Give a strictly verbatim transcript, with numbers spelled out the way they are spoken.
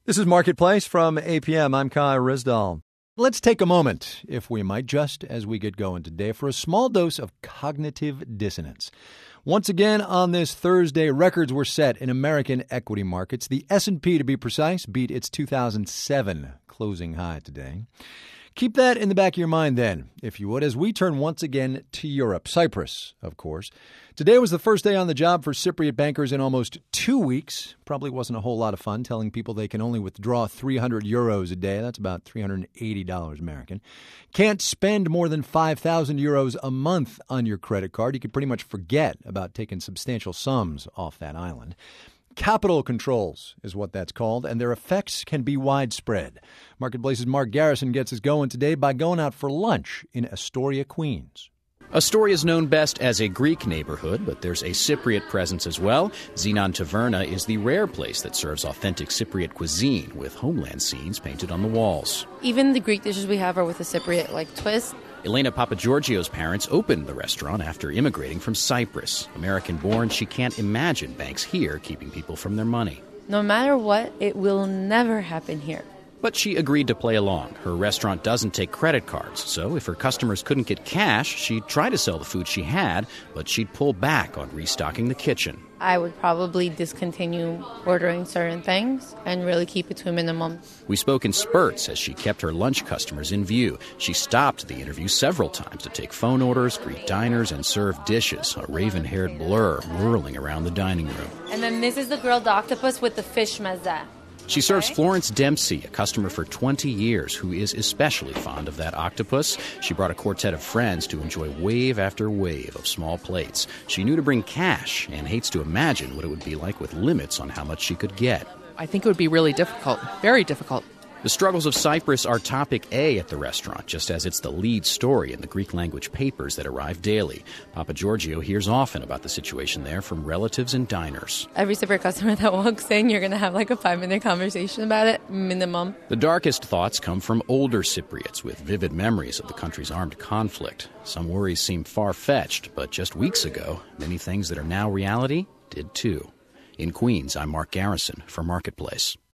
This is Marketplace from A P M. I'm Kai Rizdal. Let's take a moment, if we might, just as we get going today, for a small dose of cognitive dissonance. Once again, on this Thursday, records were set in American equity markets. The S and P, to be precise, beat its two thousand seven closing high today. Keep that in the back of your mind then, if you would, as we turn once again to Europe. Cyprus, of course. Today was the first day on the job for Cypriot bankers in almost two weeks. Probably wasn't a whole lot of fun telling people they can only withdraw three hundred euros a day. That's about three hundred eighty dollars American. Can't spend more than five thousand euros a month on your credit card. You could pretty much forget about taking substantial sums off that island. Capital controls is what that's called, and their effects can be widespread. Marketplace's Mark Garrison gets us going today by going out for lunch in Astoria, Queens. Astoria is known best as a Greek neighborhood, but there's a Cypriot presence as well. Xenon Taverna is the rare place that serves authentic Cypriot cuisine, with homeland scenes painted on the walls. Even the Greek dishes we have are with a Cypriot-like twist. Elena Papageorgiou's parents opened the restaurant after immigrating from Cyprus. American-born, she can't imagine banks here keeping people from their money. No matter what, it will never happen here. But she agreed to play along. Her restaurant doesn't take credit cards, so if her customers couldn't get cash, she'd try to sell the food she had, but she'd pull back on restocking the kitchen. I would probably discontinue ordering certain things and really keep it to a minimum. We spoke in spurts as she kept her lunch customers in view. She stopped the interview several times to take phone orders, greet diners, and serve dishes, a raven-haired blur whirling around the dining room. And then this is the grilled octopus with the fish mezze. She serves Florence Dempsey, a customer for twenty years, who is especially fond of that octopus. She brought a quartet of friends to enjoy wave after wave of small plates. She knew to bring cash and hates to imagine what it would be like with limits on how much she could get. I think it would be really difficult, very difficult. The struggles of Cyprus are topic A at the restaurant, just as it's the lead story in the Greek-language papers that arrive daily. Papageorgiou hears often about the situation there from relatives and diners. Every Cypriot customer that walks in, you're going to have like a five-minute conversation about it, minimum. The darkest thoughts come from older Cypriots with vivid memories of the country's armed conflict. Some worries seem far-fetched, but just weeks ago, many things that are now reality did too. In Queens, I'm Mark Garrison for Marketplace.